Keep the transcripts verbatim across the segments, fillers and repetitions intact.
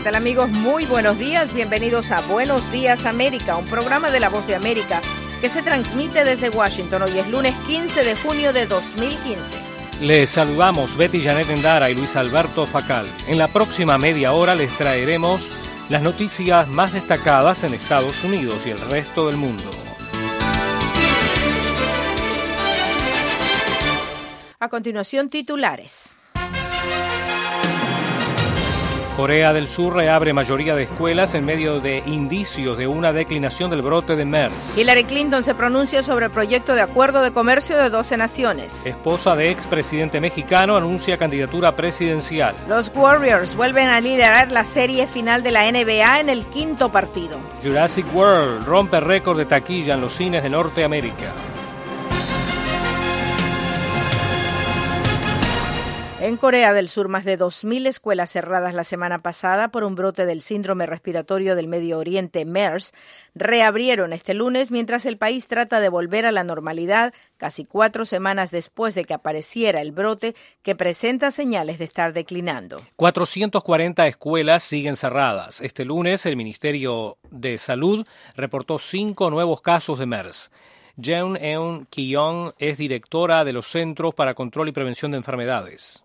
tal, amigos? Muy buenos días, bienvenidos a Buenos Días América, un programa de La Voz de América que se transmite desde Washington. Hoy es lunes quince de junio de dos mil quince. Les saludamos Betty Janet Endara y Luis Alberto Facal. En la próxima media hora les traeremos las noticias más destacadas en Estados Unidos y el resto del mundo. A continuación, titulares. Corea del Sur reabre mayoría de escuelas en medio de indicios de una declinación del brote de MERS. Hillary Clinton se pronuncia sobre el proyecto de acuerdo de comercio de doce naciones. Esposa de expresidente mexicano anuncia candidatura presidencial. Los Warriors vuelven a liderar la serie final de la N B A en el quinto partido. Jurassic World rompe récord de taquilla en los cines de Norteamérica. En Corea del Sur, más de dos mil escuelas cerradas la semana pasada por un brote del síndrome respiratorio del Medio Oriente, MERS, reabrieron este lunes mientras el país trata de volver a la normalidad casi cuatro semanas después de que apareciera el brote que presenta señales de estar declinando. cuatrocientas cuarenta escuelas siguen cerradas. Este lunes, el Ministerio de Salud reportó cinco nuevos casos de MERS. Jeon Eun Ki-young es directora de los Centros para Control y Prevención de Enfermedades.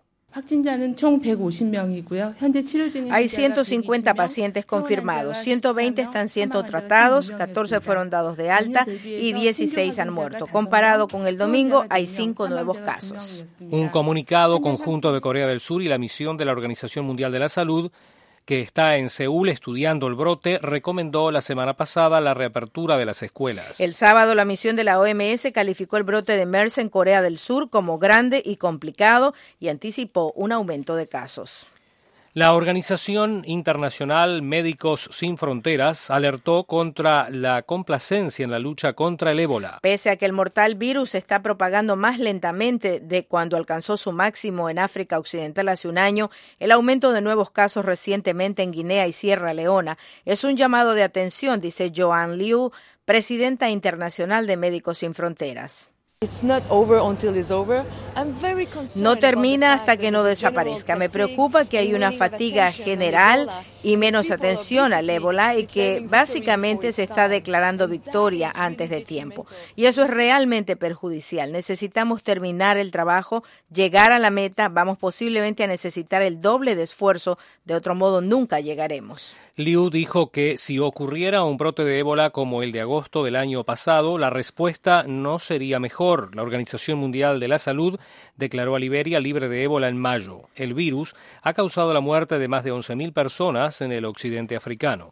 Hay ciento cincuenta pacientes confirmados, ciento veinte están siendo tratados, catorce fueron dados de alta y dieciséis han muerto. Comparado con el domingo, hay cinco nuevos casos. Un comunicado conjunto de Corea del Sur y la misión de la Organización Mundial de la Salud, que está en Seúl estudiando el brote, recomendó la semana pasada la reapertura de las escuelas. El sábado, la misión de la O M S calificó el brote de MERS en Corea del Sur como grande y complicado y anticipó un aumento de casos. La Organización Internacional Médicos Sin Fronteras alertó contra la complacencia en la lucha contra el ébola. Pese a que el mortal virus se está propagando más lentamente de cuando alcanzó su máximo en África Occidental hace un año, el aumento de nuevos casos recientemente en Guinea y Sierra Leona es un llamado de atención, dice Joanne Liu, presidenta internacional de Médicos Sin Fronteras. No termina hasta que no desaparezca. Me preocupa que hay una fatiga general y menos atención al ébola y que básicamente se está declarando victoria antes de tiempo. Y eso es realmente perjudicial. Necesitamos terminar el trabajo, llegar a la meta. Vamos posiblemente a necesitar el doble de esfuerzo. De otro modo, nunca llegaremos. Liu dijo que si ocurriera un brote de ébola como el de agosto del año pasado, la respuesta no sería mejor. La Organización Mundial de la Salud declaró a Liberia libre de ébola en mayo. El virus ha causado la muerte de más de once mil personas en el occidente africano.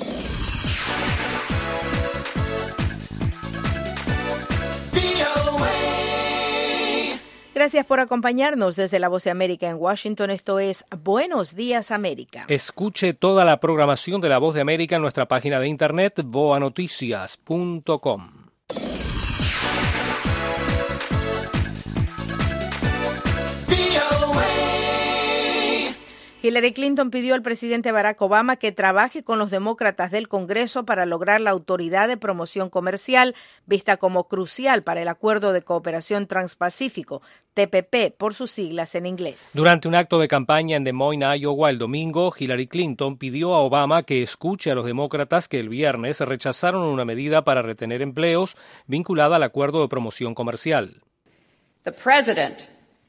Gracias por acompañarnos desde La Voz de América en Washington. Esto es Buenos Días América. Escuche toda la programación de La Voz de América en nuestra página de internet voa noticias punto com. Hillary Clinton pidió al presidente Barack Obama que trabaje con los demócratas del Congreso para lograr la Autoridad de Promoción Comercial, vista como crucial para el Acuerdo de Cooperación Transpacífico, T P P por sus siglas en inglés. Durante un acto de campaña en Des Moines, Iowa, el domingo, Hillary Clinton pidió a Obama que escuche a los demócratas que el viernes rechazaron una medida para retener empleos vinculada al Acuerdo de Promoción Comercial. The president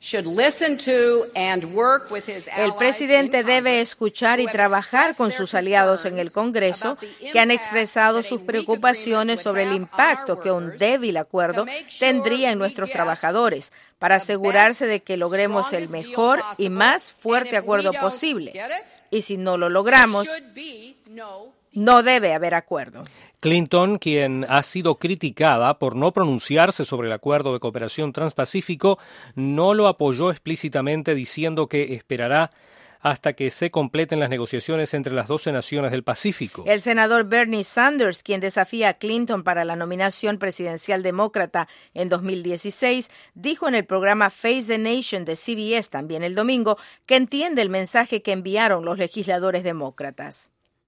El presidente debe escuchar y trabajar con sus aliados en el Congreso que han expresado sus preocupaciones sobre el impacto que un débil acuerdo tendría en nuestros trabajadores para asegurarse de que logremos el mejor y más fuerte acuerdo posible. Y si no lo logramos, no debe haber acuerdo. Clinton, quien ha sido criticada por no pronunciarse sobre el Acuerdo de Cooperación Transpacífico, no lo apoyó explícitamente diciendo que esperará hasta que se completen las negociaciones entre las doce naciones del Pacífico. El senador Bernie Sanders, quien desafía a Clinton para la nominación presidencial demócrata en dos mil dieciséis, dijo en el programa Face the Nation de C B S también el domingo que entiende el mensaje que enviaron los legisladores demócratas.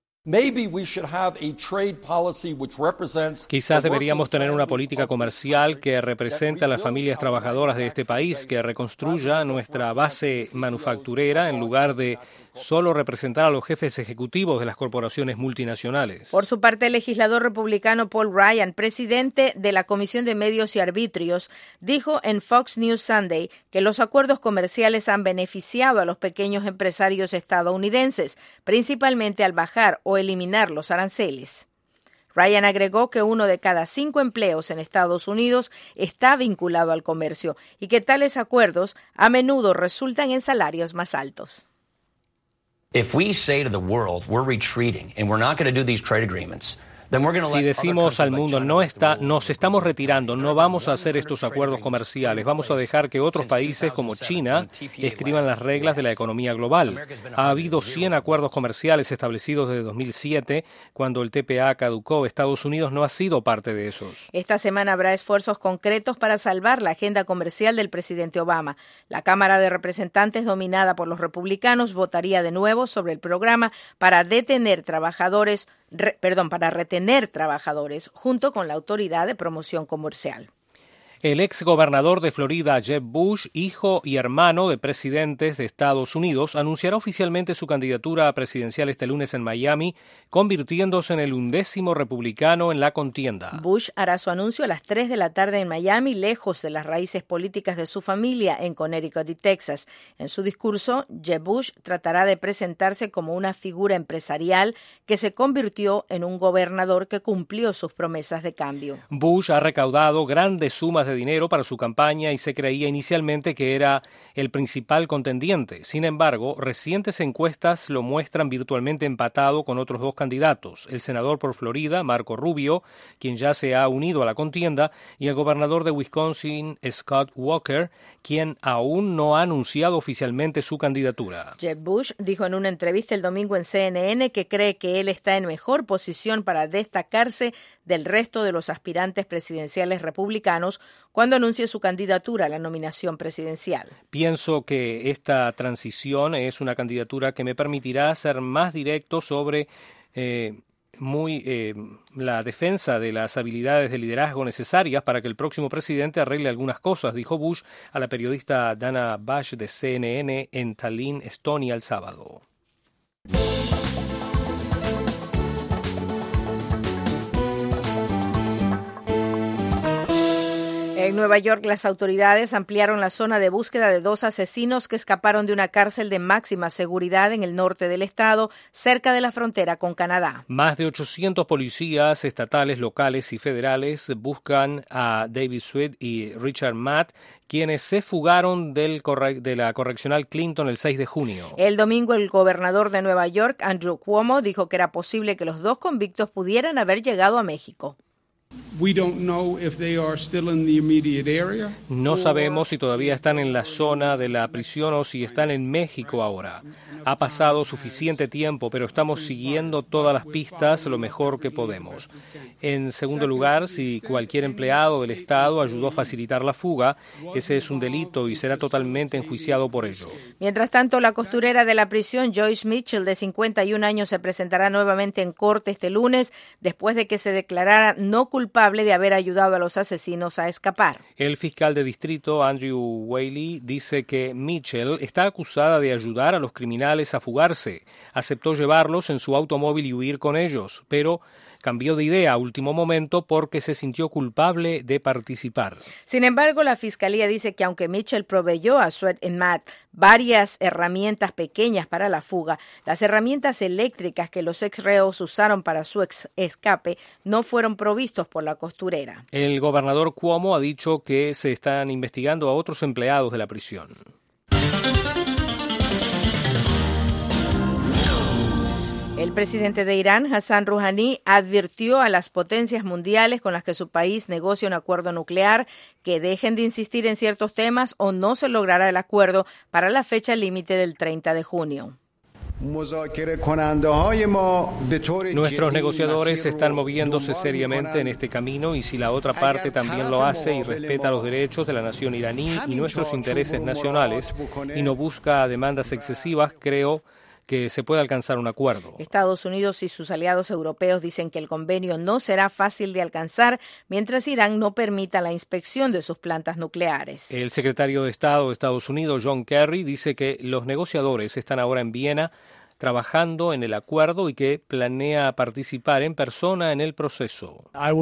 Quizás deberíamos tener una política comercial que represente a las familias trabajadoras de este país, que reconstruya nuestra base manufacturera en lugar de solo representar a los jefes ejecutivos de las corporaciones multinacionales. Por su parte, el legislador republicano Paul Ryan, presidente de la Comisión de Medios y Arbitrios, dijo en Fox News Sunday que los acuerdos comerciales han beneficiado a los pequeños empresarios estadounidenses, principalmente al bajar o eliminar los aranceles. Ryan agregó que uno de cada cinco empleos en Estados Unidos está vinculado al comercio y que tales acuerdos a menudo resultan en salarios más altos. If we say to the world we're retreating and we're not going to do these trade agreements, si decimos al mundo no está, nos estamos retirando, no vamos a hacer estos acuerdos comerciales, vamos a dejar que otros países como China escriban las reglas de la economía global. Ha habido cien acuerdos comerciales establecidos desde dos mil siete, cuando el T P A caducó. Estados Unidos no ha sido parte de esos. Esta semana habrá esfuerzos concretos para salvar la agenda comercial del presidente Obama. La Cámara de Representantes, dominada por los republicanos, votaría de nuevo sobre el programa para detener trabajadores Re, perdón, para retener trabajadores junto con la Autoridad de Promoción Comercial. El ex gobernador de Florida, Jeb Bush, hijo y hermano de presidentes de Estados Unidos, anunciará oficialmente su candidatura presidencial este lunes en Miami, convirtiéndose en el undécimo republicano en la contienda. Bush hará su anuncio a las tres de la tarde en Miami, lejos de las raíces políticas de su familia en Connecticut y Texas. En su discurso, Jeb Bush tratará de presentarse como una figura empresarial que se convirtió en un gobernador que cumplió sus promesas de cambio. Bush ha recaudado grandes sumas de dinero para su campaña y se creía inicialmente que era el principal contendiente. Sin embargo, recientes encuestas lo muestran virtualmente empatado con otros dos candidatos, el senador por Florida, Marco Rubio, quien ya se ha unido a la contienda, y el gobernador de Wisconsin, Scott Walker, quien aún no ha anunciado oficialmente su candidatura. Jeb Bush dijo en una entrevista el domingo en C N N que cree que él está en mejor posición para destacarse del resto de los aspirantes presidenciales republicanos cuando anuncie su candidatura a la nominación presidencial. Pienso que esta transición es una candidatura que me permitirá ser más directo sobre eh, muy eh, la defensa de las habilidades de liderazgo necesarias para que el próximo presidente arregle algunas cosas, dijo Bush a la periodista Dana Bash de C N N en Tallinn, Estonia, el sábado. En Nueva York, las autoridades ampliaron la zona de búsqueda de dos asesinos que escaparon de una cárcel de máxima seguridad en el norte del estado, cerca de la frontera con Canadá. Más de ochocientos policías estatales, locales y federales buscan a David Sweet y Richard Matt, quienes se fugaron del corre- de la correccional Clinton el seis de junio. El domingo, el gobernador de Nueva York, Andrew Cuomo, dijo que era posible que los dos convictos pudieran haber llegado a México. No sabemos si todavía están en la zona de la prisión o si están en México ahora. Ha pasado suficiente tiempo, pero estamos siguiendo todas las pistas lo mejor que podemos. En segundo lugar, si cualquier empleado del Estado ayudó a facilitar la fuga, ese es un delito y será totalmente enjuiciado por ello. Mientras tanto, la costurera de la prisión, Joyce Mitchell, de cincuenta y un años, se presentará nuevamente en corte este lunes después de que se declarara no culpable de haber ayudado a los asesinos a escapar. El fiscal de distrito, Andrew Whaley, dice que Mitchell está acusada de ayudar a los criminales a fugarse. Aceptó llevarlos en su automóvil y huir con ellos, pero cambió de idea a último momento porque se sintió culpable de participar. Sin embargo, la fiscalía dice que aunque Mitchell proveyó a Sweat y Matt varias herramientas pequeñas para la fuga, las herramientas eléctricas que los ex reos usaron para su ex escape no fueron provistos por la costurera. El gobernador Cuomo ha dicho que se están investigando a otros empleados de la prisión. El presidente de Irán, Hassan Rouhani, advirtió a las potencias mundiales con las que su país negocia un acuerdo nuclear que dejen de insistir en ciertos temas o no se logrará el acuerdo para la fecha límite del treinta de junio. Nuestros negociadores están moviéndose seriamente en este camino y si la otra parte también lo hace y respeta los derechos de la nación iraní y nuestros intereses nacionales y no busca demandas excesivas, creo que se pueda alcanzar un acuerdo. Estados Unidos y sus aliados europeos dicen que el convenio no será fácil de alcanzar mientras Irán no permita la inspección de sus plantas nucleares. El secretario de Estado de Estados Unidos, John Kerry, dice que los negociadores están ahora en Viena trabajando en el acuerdo y que planea participar en persona en el proceso.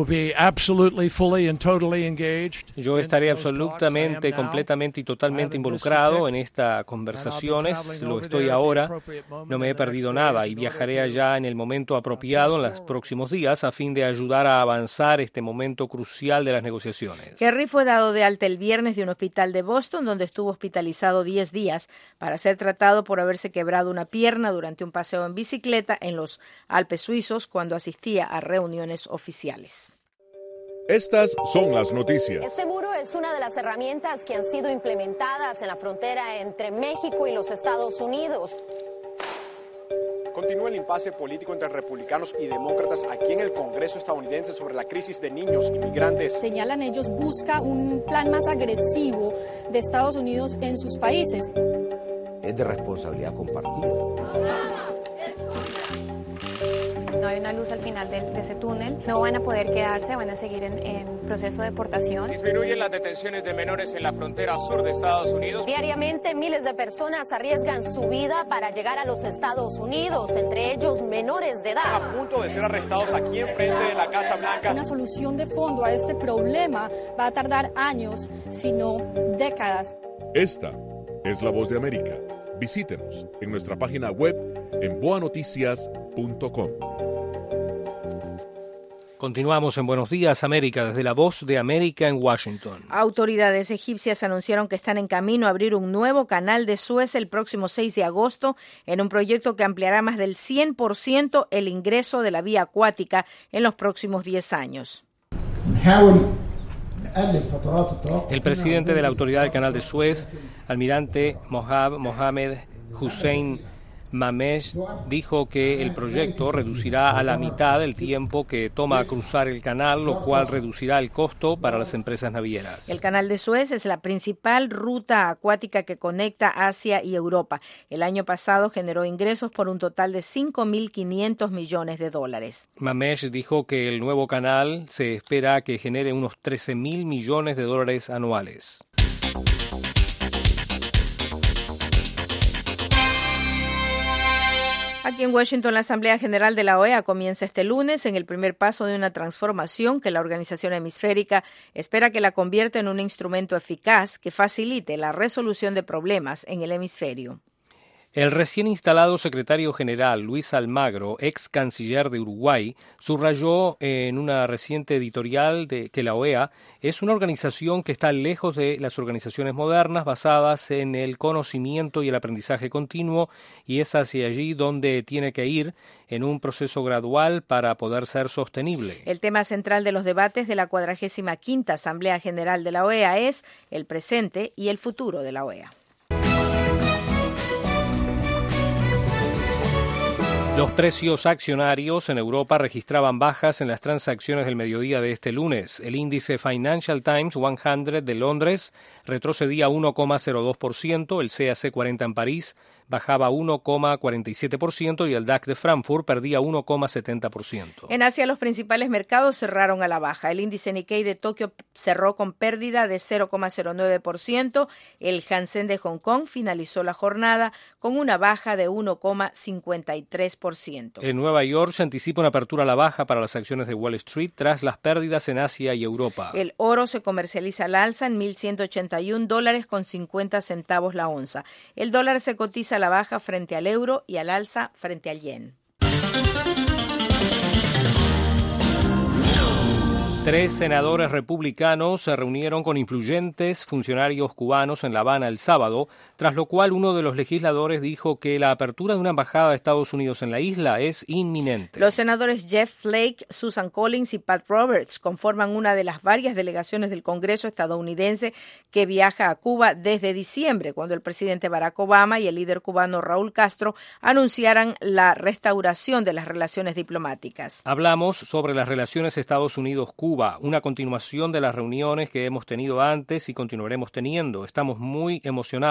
Yo estaré absolutamente, completamente y totalmente involucrado en estas conversaciones. Lo estoy ahora. No me he perdido nada y viajaré allá en el momento apropiado en los próximos días a fin de ayudar a avanzar este momento crucial de las negociaciones. Kerry fue dado de alta el viernes de un hospital de Boston, donde estuvo hospitalizado diez días para ser tratado por haberse quebrado una pierna durante durante un paseo en bicicleta en los Alpes suizos cuando asistía a reuniones oficiales. Estas son las noticias. Este muro es una de las herramientas que han sido implementadas en la frontera entre México y los Estados Unidos. Continúa el impasse político entre republicanos y demócratas aquí en el Congreso estadounidense sobre la crisis de niños inmigrantes. Señalan ellos, busca un plan más agresivo de Estados Unidos en sus países. Es de responsabilidad compartida. No hay una luz al final de, de ese túnel, no van a poder quedarse, van a seguir en, en proceso de deportación. Disminuyen las detenciones de menores en la frontera sur de Estados Unidos. Diariamente miles de personas arriesgan su vida para llegar a los Estados Unidos, entre ellos menores de edad. Están a punto de ser arrestados aquí enfrente de la Casa Blanca. Una solución de fondo a este problema va a tardar años, si no décadas. Esta es La Voz de América. Visítenos en nuestra página web en boa noticias punto com. Continuamos en Buenos Días, América, desde La Voz de América en Washington. Autoridades egipcias anunciaron que están en camino a abrir un nuevo canal de Suez el próximo seis de agosto en un proyecto que ampliará más del cien por ciento el ingreso de la vía acuática en los próximos diez años. El presidente de la Autoridad del Canal de Suez, almirante Mohab Mohamed Hussein Mamesh, dijo que el proyecto reducirá a la mitad el tiempo que toma cruzar el canal, lo cual reducirá el costo para las empresas navieras. El Canal de Suez es la principal ruta acuática que conecta Asia y Europa. El año pasado generó ingresos por un total de cinco mil quinientos millones de dólares. Mamesh dijo que el nuevo canal se espera que genere unos trece mil millones de dólares anuales. Aquí en Washington, la Asamblea General de la O E A comienza este lunes en el primer paso de una transformación que la organización hemisférica espera que la convierta en un instrumento eficaz que facilite la resolución de problemas en el hemisferio. El recién instalado secretario general Luis Almagro, ex canciller de Uruguay, subrayó en una reciente editorial de que la O E A es una organización que está lejos de las organizaciones modernas basadas en el conocimiento y el aprendizaje continuo, y es hacia allí donde tiene que ir en un proceso gradual para poder ser sostenible. El tema central de los debates de la cuadragésima quinta Asamblea General de la O E A es el presente y el futuro de la O E A. Los precios accionarios en Europa registraban bajas en las transacciones del mediodía de este lunes. El índice Financial Times cien de Londres retrocedía uno coma cero dos por ciento, el C A C cuarenta en París bajaba uno coma cuarenta y siete por ciento y el D A X de Frankfurt perdía uno coma setenta por ciento. En Asia, los principales mercados cerraron a la baja. El índice Nikkei de Tokio cerró con pérdida de cero coma cero nueve por ciento. El Hansen de Hong Kong finalizó la jornada con una baja de uno coma cincuenta y tres por ciento. En Nueva York se anticipa una apertura a la baja para las acciones de Wall Street tras las pérdidas en Asia y Europa. El oro se comercializa al alza en mil ciento ochenta y un dólares con cincuenta centavos la onza. El dólar se cotiza a la baja frente al euro y al alza frente al yen. Tres senadores republicanos se reunieron con influyentes funcionarios cubanos en La Habana el sábado, tras lo cual uno de los legisladores dijo que la apertura de una embajada de Estados Unidos en la isla es inminente. Los senadores Jeff Flake, Susan Collins y Pat Roberts conforman una de las varias delegaciones del Congreso estadounidense que viaja a Cuba desde diciembre, cuando el presidente Barack Obama y el líder cubano Raúl Castro anunciaran la restauración de las relaciones diplomáticas. Hablamos sobre las relaciones Estados Unidos-Cuba, una continuación de las reuniones que hemos tenido antes y continuaremos teniendo. Estamos muy emocionados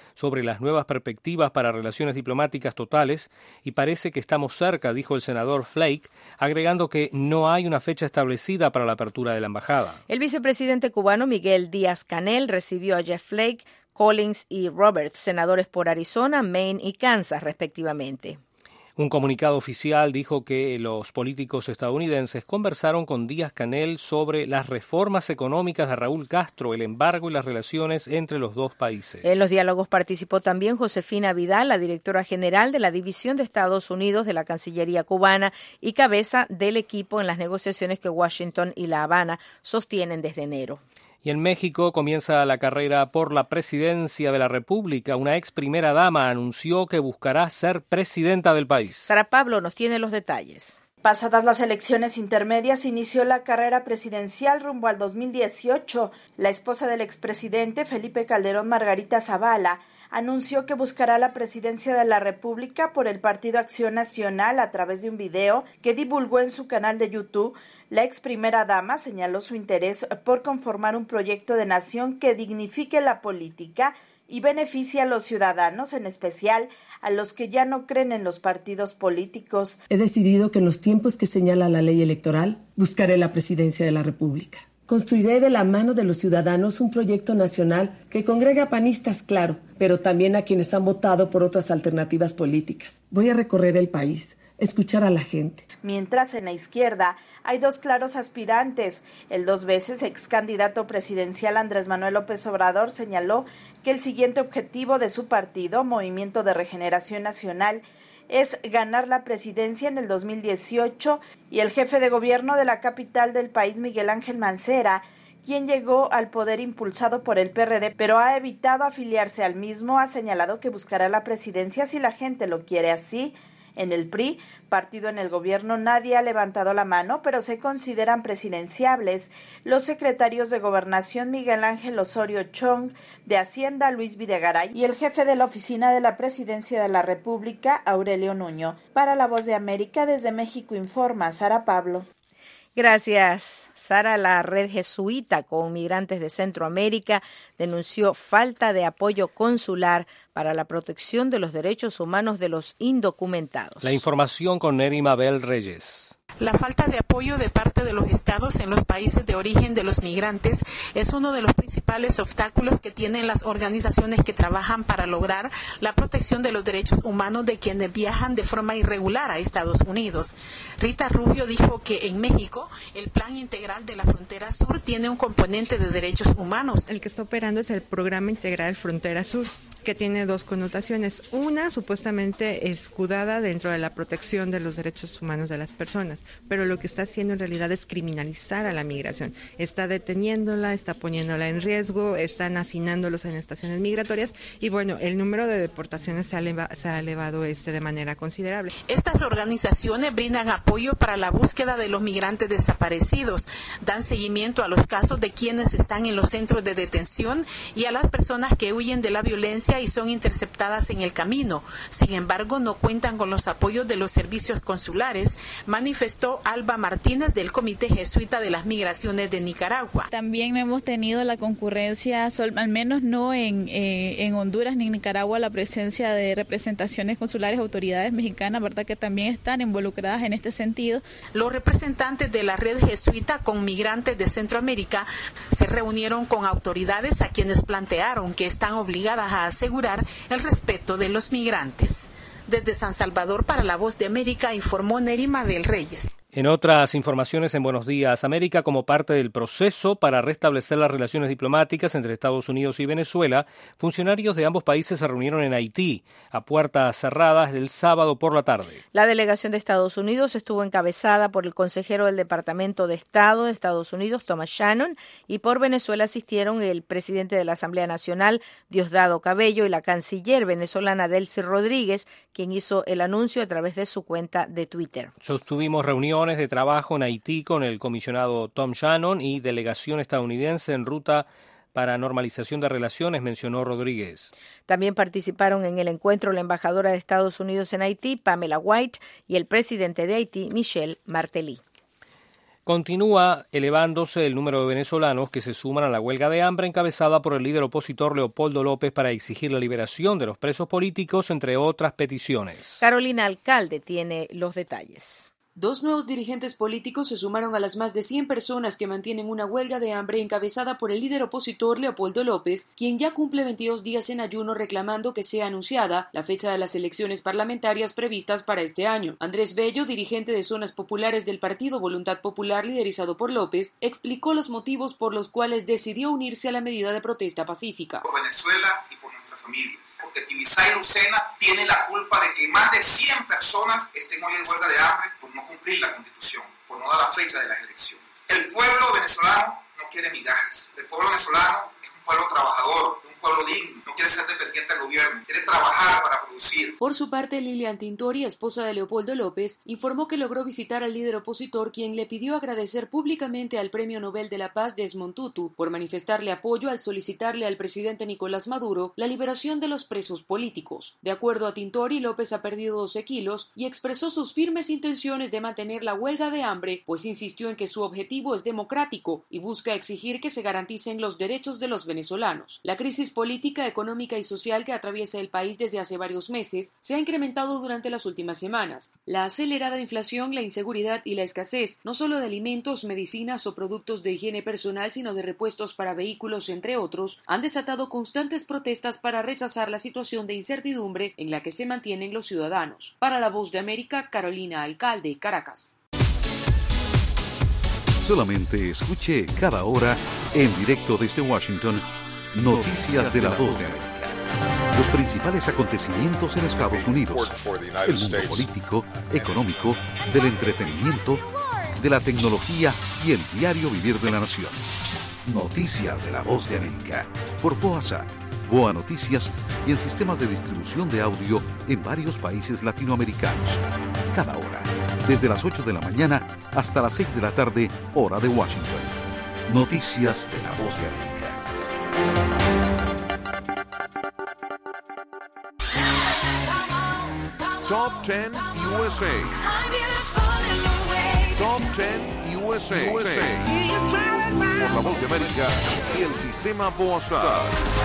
sobre las nuevas perspectivas para relaciones diplomáticas totales y parece que estamos cerca, dijo el senador Flake, agregando que no hay una fecha establecida para la apertura de la embajada. El vicepresidente cubano Miguel Díaz-Canel recibió a Jeff Flake, Collins y Roberts, senadores por Arizona, Maine y Kansas, respectivamente. Un comunicado oficial dijo que los políticos estadounidenses conversaron con Díaz-Canel sobre las reformas económicas de Raúl Castro, el embargo y las relaciones entre los dos países. En los diálogos participó también Josefina Vidal, la directora general de la División de Estados Unidos de la Cancillería cubana y cabeza del equipo en las negociaciones que Washington y La Habana sostienen desde enero. Y en México comienza la carrera por la presidencia de la República. Una ex primera dama anunció que buscará ser presidenta del país. Sara Pablo nos tiene los detalles. Pasadas las elecciones intermedias, inició la carrera presidencial rumbo al dos mil dieciocho. La esposa del expresidente Felipe Calderón, Margarita Zavala, anunció que buscará la presidencia de la República por el Partido Acción Nacional a través de un video que divulgó en su canal de YouTube. La ex primera dama señaló su interés por conformar un proyecto de nación que dignifique la política y beneficie a los ciudadanos, en especial a los que ya no creen en los partidos políticos. He decidido que en los tiempos que señala la ley electoral, buscaré la presidencia de la República. Construiré de la mano de los ciudadanos un proyecto nacional que congregue a panistas, claro, pero también a quienes han votado por otras alternativas políticas. Voy a recorrer el país, escuchar a la gente. Mientras en la izquierda hay dos claros aspirantes. El dos veces ex candidato presidencial Andrés Manuel López Obrador señaló que el siguiente objetivo de su partido, Movimiento de Regeneración Nacional, es ganar la presidencia en el dos mil dieciocho, y el jefe de gobierno de la capital del país, Miguel Ángel Mancera, quien llegó al poder impulsado por el P R D, pero ha evitado afiliarse al mismo, ha señalado que buscará la presidencia si la gente lo quiere así. En el P R I, partido en el gobierno, nadie ha levantado la mano, pero se consideran presidenciables los secretarios de Gobernación Miguel Ángel Osorio Chong, de Hacienda Luis Videgaray y el jefe de la Oficina de la Presidencia de la República, Aurelio Nuño. Para La Voz de América, desde México informa Sara Pablo. Gracias, Sara. La red jesuita con migrantes de Centroamérica denunció falta de apoyo consular para la protección de los derechos humanos de los indocumentados. La información con Neri Mabel Reyes. La falta de apoyo de parte de los estados en los países de origen de los migrantes es uno de los principales obstáculos que tienen las organizaciones que trabajan para lograr la protección de los derechos humanos de quienes viajan de forma irregular a Estados Unidos. Rita Rubio dijo que en México el Plan Integral de la Frontera Sur tiene un componente de derechos humanos. El que está operando es el Programa Integral Frontera Sur, que tiene dos connotaciones. Una, supuestamente escudada dentro de la protección de los derechos humanos de las personas, pero lo que está haciendo en realidad es criminalizar a la migración. Está deteniéndola, está poniéndola en riesgo, están hacinándolos en estaciones migratorias y bueno, el número de deportaciones se ha, eleva, se ha elevado este de manera considerable. Estas organizaciones brindan apoyo para la búsqueda de los migrantes desaparecidos, dan seguimiento a los casos de quienes están en los centros de detención y a las personas que huyen de la violencia y son interceptadas en el camino. Sin embargo, no cuentan con los apoyos de los servicios consulares, manifestó Alba Martínez del Comité Jesuita de las Migraciones de Nicaragua. También hemos tenido la concurrencia, al menos no en, eh, en Honduras ni en Nicaragua, la presencia de representaciones consulares, autoridades mexicanas, verdad que también están involucradas en este sentido. Los representantes de la red jesuita con migrantes de Centroamérica se reunieron con autoridades a quienes plantearon que están obligadas a asegurar el respeto de los migrantes. Desde San Salvador, para La Voz de América, informó Neri Mabel Reyes. En otras informaciones en Buenos Días América, como parte del proceso para restablecer las relaciones diplomáticas entre Estados Unidos y Venezuela, funcionarios de ambos países se reunieron en Haití a puertas cerradas el sábado por la tarde. La delegación de Estados Unidos estuvo encabezada por el consejero del Departamento de Estado de Estados Unidos, Thomas Shannon, y por Venezuela asistieron el presidente de la Asamblea Nacional, Diosdado Cabello, y la canciller venezolana Delcy Rodríguez, quien hizo el anuncio a través de su cuenta de Twitter. Sostuvimos reuniones de trabajo en Haití con el comisionado Tom Shannon y delegación estadounidense en ruta para normalización de relaciones, mencionó Rodríguez. También participaron en el encuentro la embajadora de Estados Unidos en Haití, Pamela White, y el presidente de Haití, Michel Martelly. Continúa elevándose el número de venezolanos que se suman a la huelga de hambre encabezada por el líder opositor Leopoldo López para exigir la liberación de los presos políticos, entre otras peticiones. Carolina Alcalde tiene los detalles. Dos nuevos dirigentes políticos se sumaron a las más de cien personas que mantienen una huelga de hambre encabezada por el líder opositor Leopoldo López, quien ya cumple veintidós días en ayuno reclamando que sea anunciada la fecha de las elecciones parlamentarias previstas para este año. Andrés Bello, dirigente de zonas populares del partido Voluntad Popular liderizado por López, explicó los motivos por los cuales decidió unirse a la medida de protesta pacífica. Por Venezuela y por nuestras familias, porque Tibisay Lucena tiene la culpa de que más de cien personas estén hoy en huelga de hambre por no cumplir la Constitución, por no dar la fecha de las elecciones. El pueblo venezolano no quiere migajas. El pueblo venezolano es un pueblo trabajador, un pueblo digno, no quiere ser dependiente del gobierno, quiere trabajar para producir. Por su parte, Lilian Tintori, esposa de Leopoldo López, informó que logró visitar al líder opositor, quien le pidió agradecer públicamente al Premio Nobel de la Paz Desmond Tutu por manifestarle apoyo al solicitarle al presidente Nicolás Maduro la liberación de los presos políticos. De acuerdo a Tintori, López ha perdido doce kilos y expresó sus firmes intenciones de mantener la huelga de hambre, pues insistió en que su objetivo es democrático y busca exigir que se garanticen los derechos de los venezolanos. La crisis política, económica y social que atraviesa el país desde hace varios meses se ha incrementado durante las últimas semanas. La acelerada inflación, la inseguridad y la escasez, no solo de alimentos, medicinas o productos de higiene personal, sino de repuestos para vehículos, entre otros, han desatado constantes protestas para rechazar la situación de incertidumbre en la que se mantienen los ciudadanos. Para La Voz de América, Carolina Alcalde, Caracas. Solamente escuche cada hora, en directo desde Washington, Noticias de La Voz de América. Los principales acontecimientos en Estados Unidos, el mundo político, económico, del entretenimiento, de la tecnología y el diario vivir de la nación. Noticias de La Voz de América, por Voasa, Voa Noticias y en sistemas de distribución de audio en varios países latinoamericanos. Cada hora, desde las ocho de la mañana hasta las seis de la tarde, hora de Washington. Noticias de La Voz de América. Top diez U S A. Top diez U S A. U S A. Por La Voz de América y el sistema Voasar.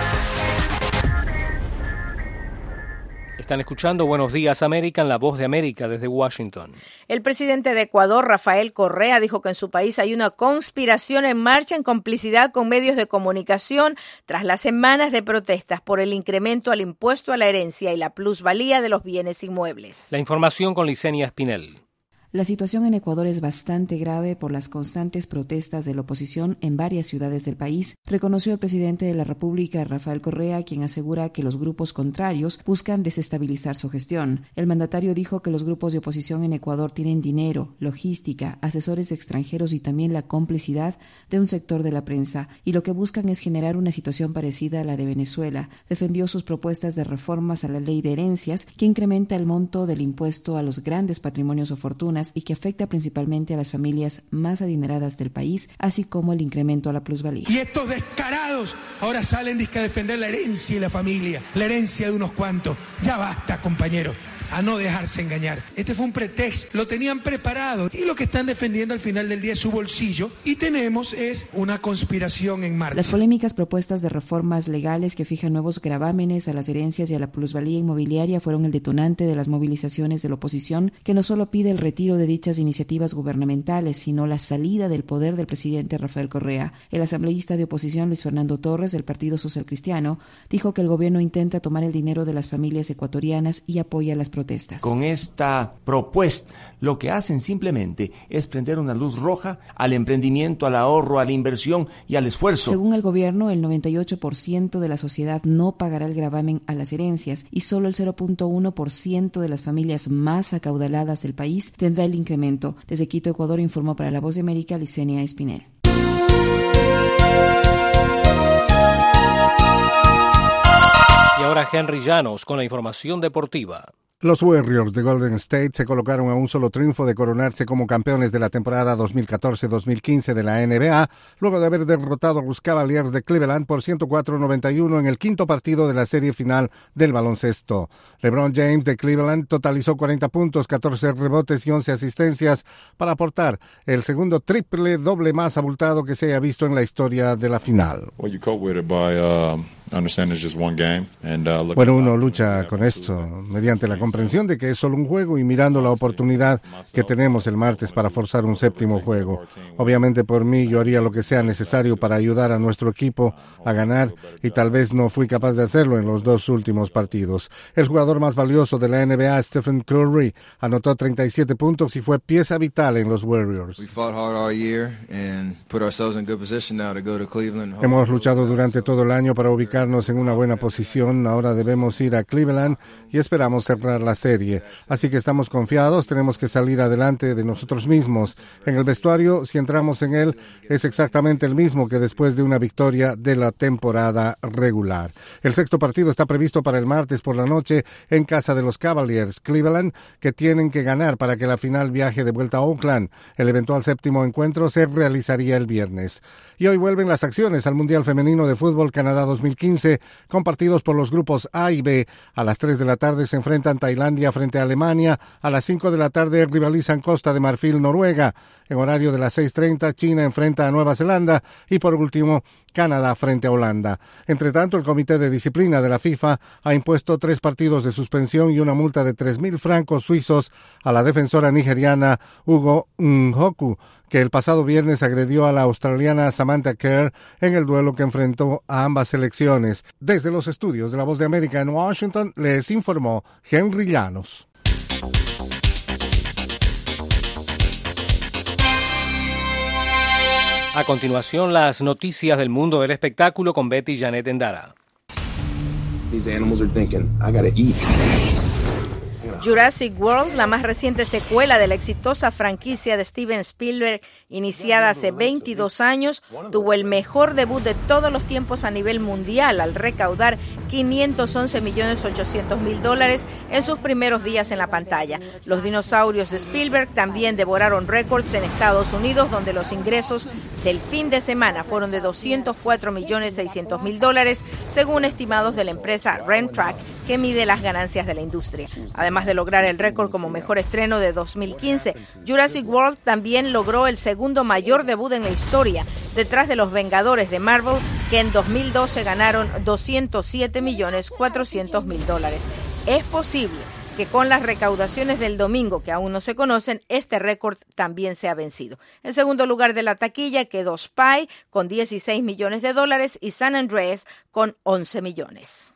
Están escuchando Buenos Días América en La Voz de América desde Washington. El presidente de Ecuador, Rafael Correa, dijo que en su país hay una conspiración en marcha en complicidad con medios de comunicación tras las semanas de protestas por el incremento al impuesto a la herencia y la plusvalía de los bienes inmuebles. La información con Licenia Espinel. La situación en Ecuador es bastante grave por las constantes protestas de la oposición en varias ciudades del país, reconoció el presidente de la República, Rafael Correa, quien asegura que los grupos contrarios buscan desestabilizar su gestión. El mandatario dijo que los grupos de oposición en Ecuador tienen dinero, logística, asesores extranjeros y también la complicidad de un sector de la prensa, y lo que buscan es generar una situación parecida a la de Venezuela. Defendió sus propuestas de reformas a la ley de herencias, que incrementa el monto del impuesto a los grandes patrimonios o fortunas y que afecta principalmente a las familias más adineradas del país, así como el incremento a la plusvalía. Y estos descarados ahora salen a defender la herencia y la familia, la herencia de unos cuantos. Ya basta, compañeros, a no dejarse engañar. Este fue un pretexto, lo tenían preparado y lo que están defendiendo al final del día es su bolsillo y tenemos es una conspiración en marcha. Las polémicas propuestas de reformas legales que fijan nuevos gravámenes a las herencias y a la plusvalía inmobiliaria fueron el detonante de las movilizaciones de la oposición, que no solo pide el retiro de dichas iniciativas gubernamentales, sino la salida del poder del presidente Rafael Correa. El asambleísta de oposición Luis Fernando Torres, del Partido Social Cristiano, dijo que el gobierno intenta tomar el dinero de las familias ecuatorianas y apoya las protestas. Con esta propuesta, lo que hacen simplemente es prender una luz roja al emprendimiento, al ahorro, a la inversión y al esfuerzo. Según el gobierno, el noventa y ocho por ciento de la sociedad no pagará el gravamen a las herencias y solo el cero punto uno por ciento de las familias más acaudaladas del país tendrá el incremento. Desde Quito, Ecuador, informó para La Voz de América Licenia Espinel. Y ahora Henry Llanos con la información deportiva. Los Warriors de Golden State se colocaron a un solo triunfo de coronarse como campeones de la temporada dos mil catorce dos mil quince de la N B A, luego de haber derrotado a los Cavaliers de Cleveland por ciento cuatro a noventa y uno en el quinto partido de la serie final del baloncesto. LeBron James de Cleveland totalizó cuarenta puntos, catorce rebotes y once asistencias para aportar el segundo triple doble más abultado que se haya visto en la historia de la final. Well, you cope with it by, uh... Bueno, uno lucha con esto mediante la comprensión de que es solo un juego y mirando la oportunidad que tenemos el martes para forzar un séptimo juego. Obviamente por mí yo haría lo que sea necesario para ayudar a nuestro equipo a ganar y tal vez no fui capaz de hacerlo en los dos últimos partidos. El jugador más valioso de la N B A, Stephen Curry, anotó treinta y siete puntos y fue pieza vital en los Warriors. Hemos luchado durante todo el año para ubicar en una buena posición. Ahora debemos ir a Cleveland y esperamos cerrar la serie. Así que estamos confiados, tenemos que salir adelante de nosotros mismos. En el vestuario, si entramos en él, es exactamente el mismo que después de una victoria de la temporada regular. El sexto partido está previsto para el martes por la noche en casa de los Cavaliers, Cleveland, que tienen que ganar para que la final viaje de vuelta a Oakland. El eventual séptimo encuentro se realizaría el viernes. Y hoy vuelven las acciones al Mundial Femenino de Fútbol Canadá dos mil quince, compartidos por los grupos A y B. A las tres de la tarde se enfrentan Tailandia frente a Alemania. A las cinco de la tarde rivalizan Costa de Marfil, Noruega. En horario de las seis treinta, China enfrenta a Nueva Zelanda. Y por último, Canadá frente a Holanda. Entre tanto, el Comité de Disciplina de la FIFA ha impuesto tres partidos de suspensión y una multa de tres mil francos suizos a la defensora nigeriana Ugo Njoku, que el pasado viernes agredió a la australiana Samantha Kerr en el duelo que enfrentó a ambas selecciones. Desde los estudios de La Voz de América en Washington, les informó Henry Llanos. A continuación, las noticias del mundo del espectáculo con Betty Janet Endara. These animals are thinking, I gotta eat. Jurassic World, la más reciente secuela de la exitosa franquicia de Steven Spielberg, iniciada hace veintidós años, tuvo el mejor debut de todos los tiempos a nivel mundial al recaudar quinientos once millones ochocientos mil dólares en sus primeros días en la pantalla. Los dinosaurios de Spielberg también devoraron récords en Estados Unidos, donde los ingresos del fin de semana fueron de doscientos cuatro millones seiscientos mil dólares, según estimados de la empresa Remtrack, que mide las ganancias de la industria. Además de lograr el récord como mejor estreno de dos mil quince, Jurassic World también logró el segundo mayor debut en la historia, detrás de Los Vengadores de Marvel, que en dos mil doce ganaron doscientos siete millones cuatrocientos mil dólares. Es posible que con las recaudaciones del domingo, que aún no se conocen, este récord también se ha vencido. En segundo lugar de la taquilla quedó Spy con dieciséis millones de dólares y San Andreas con once millones.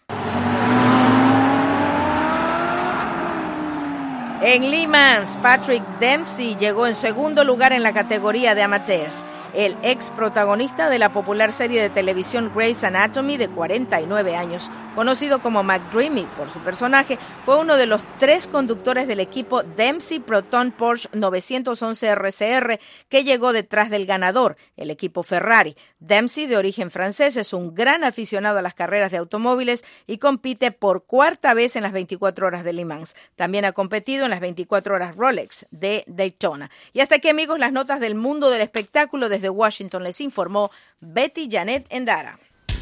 En Le Mans, Patrick Dempsey llegó en segundo lugar en la categoría de amateurs. El ex protagonista de la popular serie de televisión Grey's Anatomy, de cuarenta y nueve años, conocido como McDreamy por su personaje, fue uno de los tres conductores del equipo Dempsey Proton Porsche novecientos once R C R que llegó detrás del ganador, el equipo Ferrari. Dempsey, de origen francés, es un gran aficionado a las carreras de automóviles y compite por cuarta vez en las veinticuatro horas de Le Mans. También ha competido en las veinticuatro horas Rolex de Daytona. Y hasta aquí, amigos, las notas del mundo del espectáculo. Desde Washington les informó Betty Janet Endara.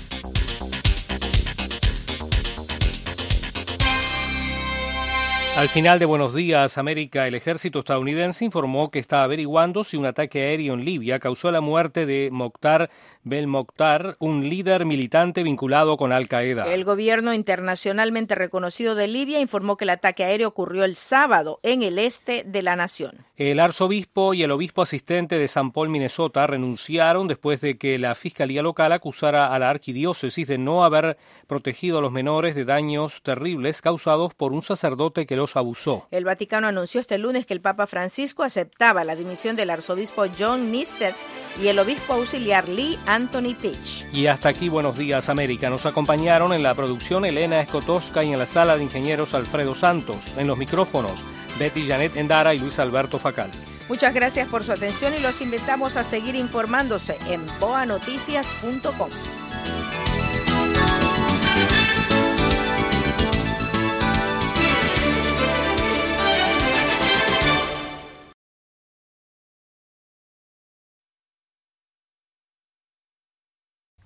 Al final de Buenos Días, América, el ejército estadounidense informó que está averiguando si un ataque aéreo en Libia causó la muerte de Mokhtar Belmokhtar, un líder militante vinculado con Al-Qaeda. El gobierno internacionalmente reconocido de Libia informó que el ataque aéreo ocurrió el sábado en el este de la nación. El arzobispo y el obispo asistente de San Paul, Minnesota, renunciaron después de que la fiscalía local acusara a la arquidiócesis de no haber protegido a los menores de daños terribles causados por un sacerdote que los abusó. El Vaticano anunció este lunes que el Papa Francisco aceptaba la dimisión del arzobispo John Nisted y el obispo auxiliar Lee Anthony Pitch. Y hasta aquí Buenos Días, América. Nos acompañaron en la producción Elena Escotoska y en la sala de ingenieros Alfredo Santos. En los micrófonos Betty Janet Endara y Luis Alberto Facal. Muchas gracias por su atención y los invitamos a seguir informándose en boa noticias punto com.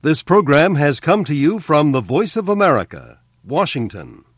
This program has come to you from the Voice of America, Washington.